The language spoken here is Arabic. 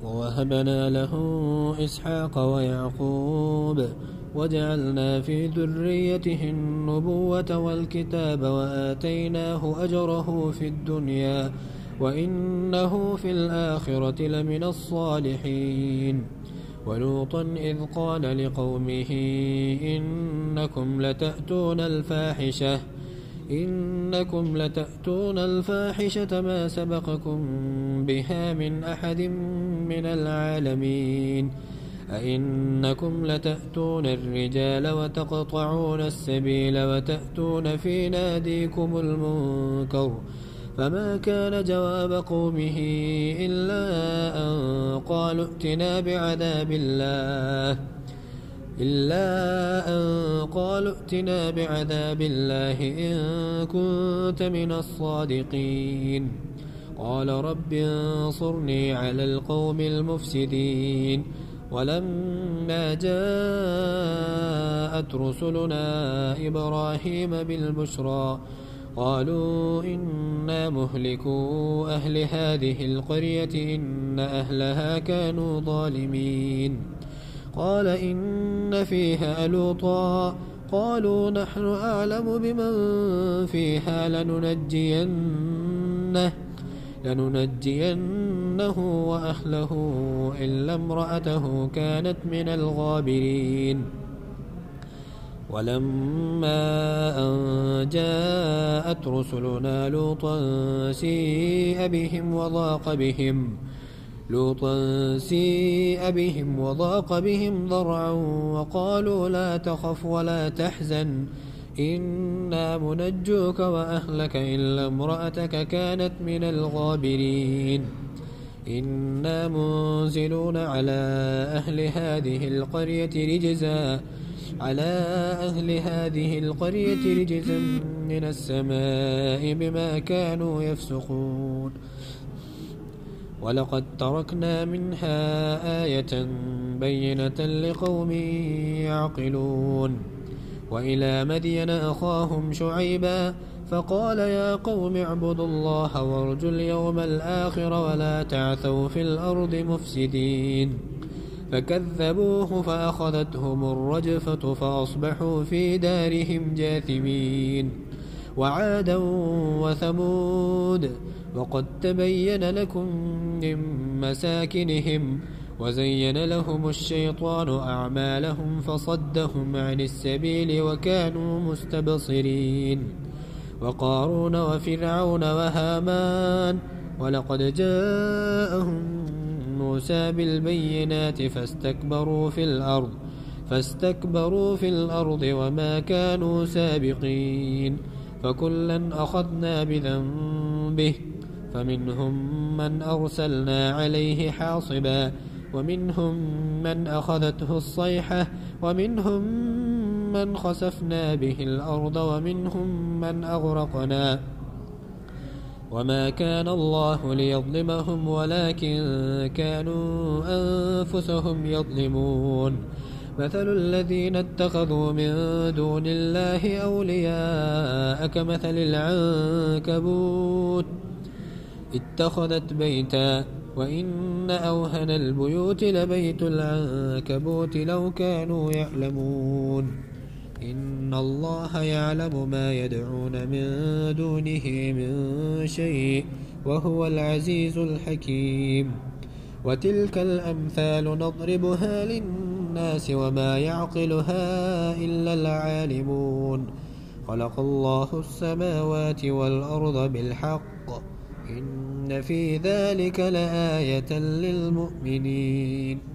ووهبنا له إسحاق ويعقوب وجعلنا في ذريته النبوة والكتاب وآتيناه أجره في الدنيا وإنه في الآخرة لمن الصالحين. ولوطا إذ قال لقومه إنكم لتأتون الفاحشة ما سبقكم بها من أحد من العالمين أئنكم لتأتون الرجال وتقطعون السبيل وتأتون في ناديكم المنكر. فما كان جواب قومه إلا أن قالوا ائتنا بعذاب الله إن كنت من الصادقين. قال رب انصرني على القوم المفسدين. ولما جاءت رسلنا إبراهيم بالبشرى قالوا إنا مهلكو أهل هذه القرية إن أهلها كانوا ظالمين. قال إن فيها لوطا قالوا نحن أعلم بمن فيها لننجينه وأهله إلا امرأته كانت من الغابرين. ولما أن جاءت رسلنا لوطا سيء بهم وضاق بهم ضرعا وقالوا لا تخف ولا تحزن إنا منجوك وأهلك إلا امرأتك كانت من الغابرين. إنا منزلون على أهل هذه القرية رجزا من السماء بما كانوا يفسقون. ولقد تركنا منها آية بينة لقوم يعقلون. وإلى مدين أخاهم شعيبا فقال يا قوم اعبدوا الله وارجوا اليوم الآخر ولا تعثوا في الأرض مفسدين. فكذبوه فأخذتهم الرجفة فأصبحوا في دارهم جاثمين. وعادا وثمود وقد تبين لكم من مساكنهم وزين لهم الشيطان أعمالهم فصدهم عن السبيل وكانوا مستبصرين. وقارون وفرعون وهامان ولقد جاءهم موسى بالبينات فاستكبروا في الأرض وما كانوا سابقين. فكلا أخذنا بذنبه فمنهم من أرسلنا عليه حاصبا ومنهم من أخذته الصيحة ومنهم من خسفنا به الأرض ومنهم من أغرقنا. وما كان الله ليظلمهم ولكن كانوا أنفسهم يظلمون. مثل الذين اتخذوا من دون الله أولياء كمثل العنكبوت اتخذت بيتا وإن أوهن البيوت لبيت العنكبوت لو كانوا يعلمون. إن الله يعلم ما يدعون من دونه من شيء وهو العزيز الحكيم. وتلك الأمثال نضربها للناس وما يعقلها إلا العالمون. خلق الله السماوات والأرض بالحق إن في ذلك لآية للمؤمنين.